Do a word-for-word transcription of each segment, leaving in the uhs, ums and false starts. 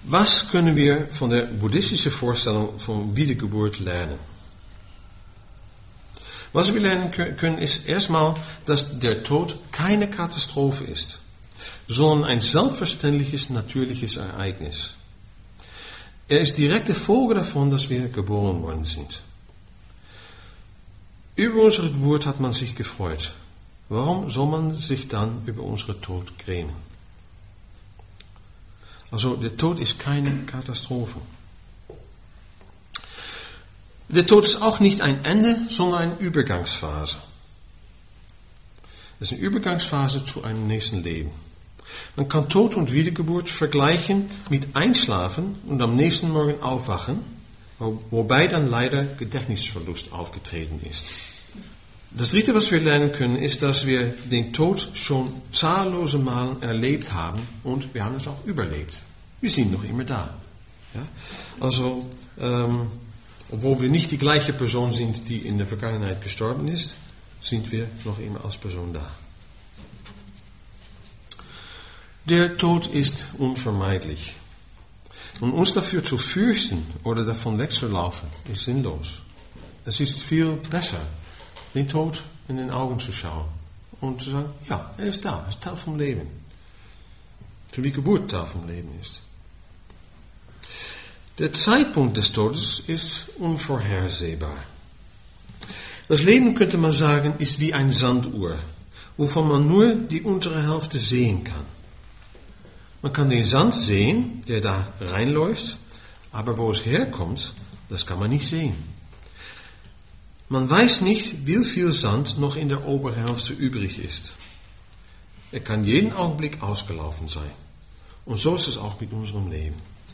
Was können wir von der buddhistischen Vorstellung von Wiedergeburt lernen? Was wir lernen können, ist erstmal, dass der Tod keine Katastrophe ist, sondern ein selbstverständliches, natürliches Ereignis. Er ist direkte Folge davon, dass wir geboren worden sind. Über unsere Geburt hat man sich gefreut. Warum soll man sich dann über unseren Tod grämen? Also der Tod ist keine Katastrophe. Der Tod ist auch nicht ein Ende, sondern eine Übergangsphase. Es ist eine Übergangsphase zu einem nächsten Leben. Man kann Tod und Wiedergeburt vergleichen mit Einschlafen und am nächsten Morgen aufwachen, wobei dann leider Gedächtnisverlust aufgetreten ist. Das dritte, was wir lernen können, ist, dass wir den Tod schon zahllose Male erlebt haben und wir haben es auch überlebt. Wir sind noch immer da. Ja? Also, ähm, obwohl wir nicht die gleiche Person sind, die in der Vergangenheit gestorben ist, sind wir noch immer als Person da. Der Tod ist unvermeidlich. Und uns dafür zu fürchten oder davon wegzulaufen, ist sinnlos. Es ist viel besser, den Tod in den Augen zu schauen und zu sagen, ja, er ist da, er ist Teil vom Leben. So wie Geburt Teil vom Leben ist. Der Zeitpunkt des Todes ist unvorhersehbar. Das Leben, könnte man sagen, ist wie ein Sanduhr, wovon man nur die untere Hälfte sehen kann. Man kann den Sand sehen, der da reinläuft, aber wo es herkommt, das kann man nicht sehen. Man weiß nicht, wie viel Sand noch in der Oberhälfte übrig ist. Er kann jeden Augenblick ausgelaufen sein. Und so ist es auch mit unserem Leben.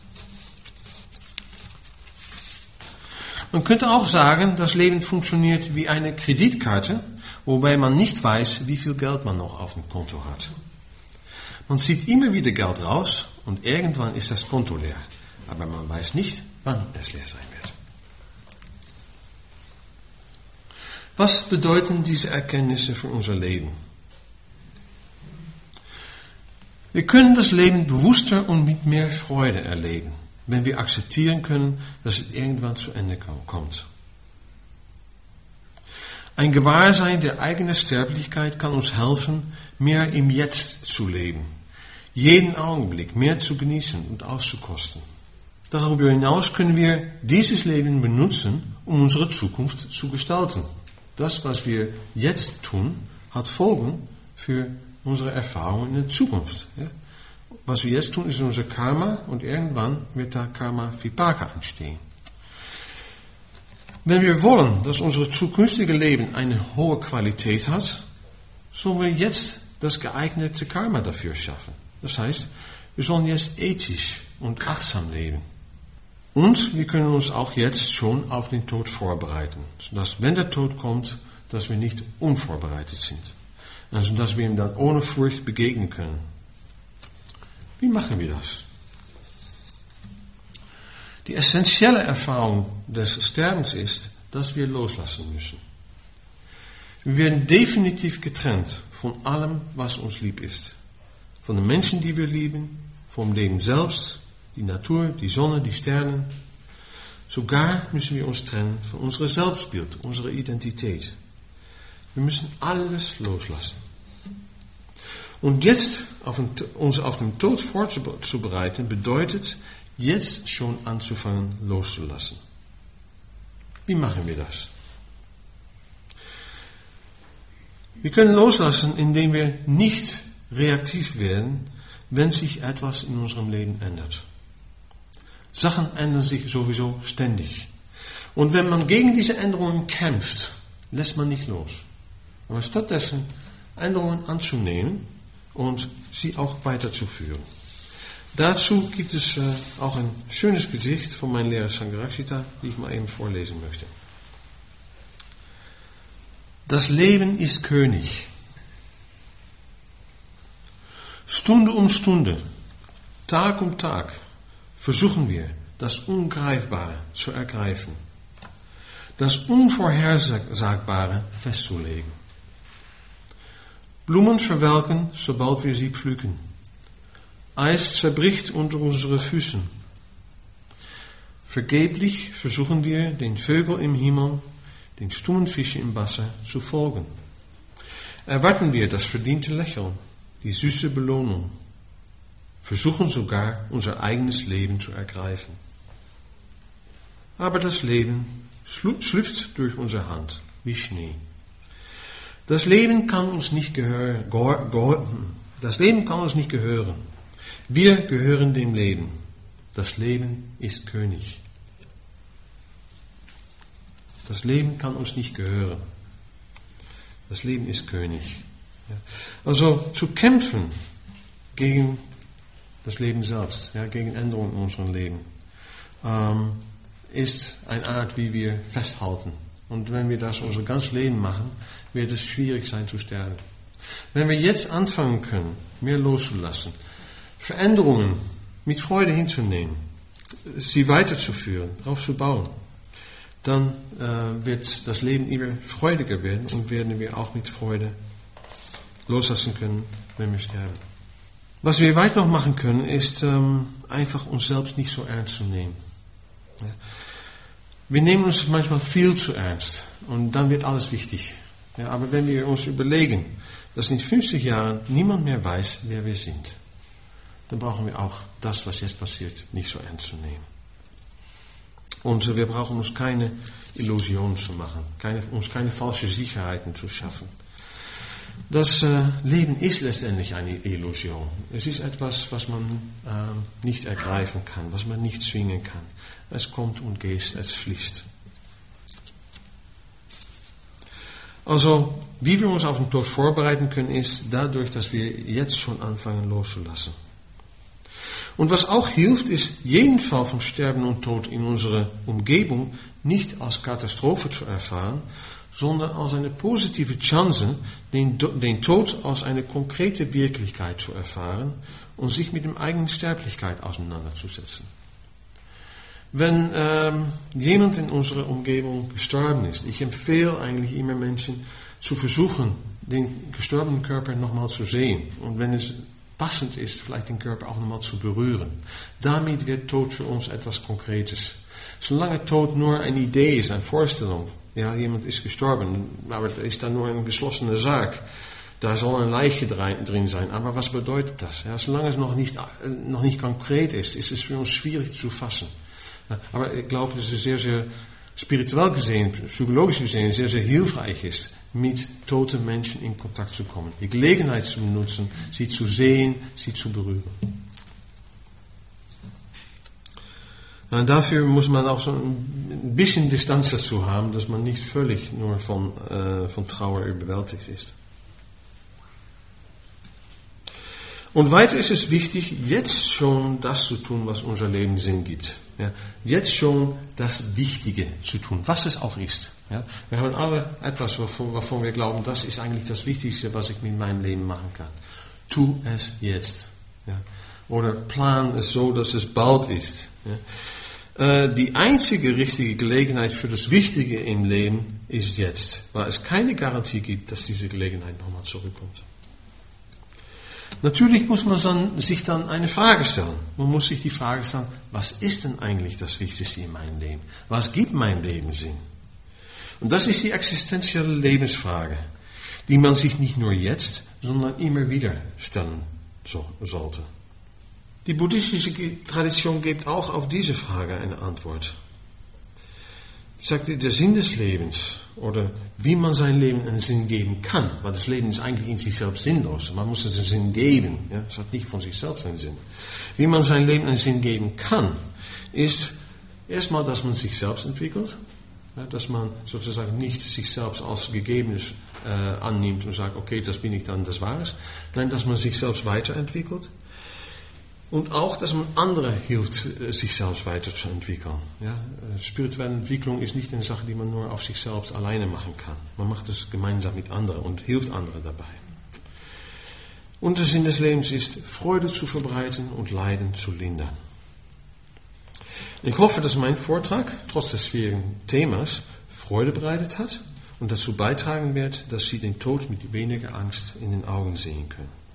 Man könnte auch sagen, das Leben funktioniert wie eine Kreditkarte, wobei man nicht weiß, wie viel Geld man noch auf dem Konto hat. Man zieht immer wieder Geld raus und irgendwann ist das Konto leer. Aber man weiß nicht, wann es leer sein wird. Was bedeuten diese Erkenntnisse für unser Leben? Wir können das Leben bewusster und mit mehr Freude erleben, wenn wir akzeptieren können, dass es irgendwann zu Ende kommt. Ein Gewahrsein der eigenen Sterblichkeit kann uns helfen, mehr im Jetzt zu leben, jeden Augenblick mehr zu genießen und auszukosten. Darüber hinaus können wir dieses Leben benutzen, um unsere Zukunft zu gestalten. Das, was wir jetzt tun, hat Folgen für unsere Erfahrungen in der Zukunft. Ja? Was wir jetzt tun, ist unser Karma und irgendwann wird da Karma Vipaka entstehen. Wenn wir wollen, dass unser zukünftige Leben eine hohe Qualität hat, sollen wir jetzt das geeignete Karma dafür schaffen. Das heißt, wir sollen jetzt ethisch und achtsam leben. Und wir können uns auch jetzt schon auf den Tod vorbereiten, sodass, wenn der Tod kommt, dass wir nicht unvorbereitet sind. Also, dass wir ihm dann ohne Furcht begegnen können. Wie machen wir das? Die essentielle Erfahrung des Sterbens ist, dass wir loslassen müssen. Wir werden definitiv getrennt von allem, was uns lieb ist. Von den Menschen, die wir lieben, vom Leben selbst, die Natur, die Sonne, die Sterne. Sogar müssen wir uns trennen von unserem Selbstbild, unserer Identität. Wir müssen alles loslassen. Und jetzt auf den, uns auf den Tod vorzubereiten, bedeutet, jetzt schon anzufangen loszulassen. Wie machen wir das? Wir können loslassen, indem wir nicht reaktiv werden, wenn sich etwas in unserem Leben ändert. Sachen ändern sich sowieso ständig. Und wenn man gegen diese Änderungen kämpft, lässt man nicht los. Aber stattdessen Änderungen anzunehmen und sie auch weiterzuführen. Dazu gibt es äh, auch ein schönes Gedicht von meinem Lehrer Sangharakshita, die ich mal eben vorlesen möchte. Das Leben ist König. Stunde um Stunde, Tag um Tag versuchen wir, das Ungreifbare zu ergreifen, das Unvorhersagbare festzulegen. Blumen verwelken, sobald wir sie pflücken. Eis zerbricht unter unseren Füßen, Vergeblich versuchen wir, den Vögeln im Himmel, den stummen Fischen im Wasser zu folgen. Erwarten wir das verdiente Lächeln, die süße Belohnung, versuchen sogar, unser eigenes Leben zu ergreifen. Aber das Leben schlüpft durch unsere Hand wie Schnee. Das Leben kann uns nicht gehören. Das Leben kann uns nicht gehören. Wir gehören dem Leben. Das Leben ist König. Das Leben kann uns nicht gehören. Das Leben ist König. Also zu kämpfen gegen das Leben selbst, ja, gegen Änderungen in unserem Leben, ähm, ist eine Art, wie wir festhalten. Und wenn wir das unser ganzes Leben machen, wird es schwierig sein zu sterben. Wenn wir jetzt anfangen können, mehr loszulassen, Veränderungen mit Freude hinzunehmen, sie weiterzuführen, darauf zu bauen, dann äh, wird das Leben immer freudiger werden und werden wir auch mit Freude loslassen können, wenn wir sterben. Was wir weit noch machen können, ist ähm, einfach uns selbst nicht so ernst zu nehmen. Ja. Wir nehmen uns manchmal viel zu ernst und dann wird alles wichtig. Ja, aber wenn wir uns überlegen, dass in fünfzig Jahren niemand mehr weiß, wer wir sind, dann brauchen wir auch das, was jetzt passiert, nicht so ernst zu nehmen. Und wir brauchen uns keine Illusionen zu machen, keine, uns keine falschen Sicherheiten zu schaffen. Das äh, Leben ist letztendlich eine Illusion. Es ist etwas, was man äh, nicht ergreifen kann, was man nicht zwingen kann. Es kommt und geht, es fließt. Also, wie wir uns auf den Tod vorbereiten können, ist dadurch, dass wir jetzt schon anfangen loszulassen. Und was auch hilft, ist, jeden Fall von Sterben und Tod in unserer Umgebung nicht als Katastrophe zu erfahren, sondern als eine positive Chance, den, den Tod als eine konkrete Wirklichkeit zu erfahren und sich mit der eigenen Sterblichkeit auseinanderzusetzen. Wenn ähm, jemand in unserer Umgebung gestorben ist, ich empfehle eigentlich immer Menschen zu versuchen, den gestorbenen Körper nochmal zu sehen und wenn es passend ist, vielleicht den Körper auch nochmal zu berühren. Damit wird Tod für uns etwas Konkretes. Solange Tod nur eine Idee ist, eine Vorstellung, ja, jemand ist gestorben, aber da ist dann nur eine geschlossene Sarg. Da soll eine Leiche drin sein. Aber was bedeutet das? Ja, solange es noch nicht, noch nicht konkret ist, ist es für uns schwierig zu fassen. Aber ich glaube, dass es sehr, sehr spirituell gesehen, psychologisch gesehen, sehr, sehr hilfreich ist, mit toten Menschen in Kontakt zu kommen. Die Gelegenheit zu benutzen, sie zu sehen, sie zu berühren. Und dafür muss man auch so ein bisschen Distanz dazu haben, dass man nicht völlig nur von, äh, von Trauer überwältigt ist. Und weiter ist es wichtig, jetzt schon das zu tun, was unser Leben Sinn gibt. Ja, jetzt schon das Wichtige zu tun, was es auch ist. Ja, wir haben alle etwas, wovon, wovon wir glauben, das ist eigentlich das Wichtigste, was ich mit meinem Leben machen kann. Tu es jetzt. Ja, oder plan es so, dass es bald ist. Ja. Äh, die einzige richtige Gelegenheit für das Wichtige im Leben ist jetzt, weil es keine Garantie gibt, dass diese Gelegenheit nochmal zurückkommt. Natürlich muss man dann, sich dann eine Frage stellen. Man muss sich die Frage stellen, was ist denn eigentlich das Wichtigste in meinem Leben? Was gibt mein Leben Sinn? Und das ist die existenzielle Lebensfrage, die man sich nicht nur jetzt, sondern immer wieder stellen so, sollte. Die buddhistische Tradition gibt auch auf diese Frage eine Antwort. Ich sagte, der Sinn des Lebens oder wie man sein Leben einen Sinn geben kann, weil das Leben ist eigentlich in sich selbst sinnlos. Man muss es einen Sinn geben. Ja? Es hat nicht von sich selbst einen Sinn. Wie man sein Leben einen Sinn geben kann, ist erstmal, dass man sich selbst entwickelt, ja? Dass man sozusagen nicht sich selbst als Gegebenes äh, annimmt und sagt, okay, das bin ich dann, das war es. Nein, dass man sich selbst weiterentwickelt. Und auch, dass man andere hilft, sich selbst weiterzuentwickeln. Ja, spirituelle Entwicklung ist nicht eine Sache, die man nur auf sich selbst alleine machen kann. Man macht es gemeinsam mit anderen und hilft anderen dabei. Und der Sinn des Lebens ist, Freude zu verbreiten und Leiden zu lindern. Ich hoffe, dass mein Vortrag, trotz des schwierigen Themas, Freude bereitet hat und dazu beitragen wird, dass Sie den Tod mit weniger Angst in den Augen sehen können.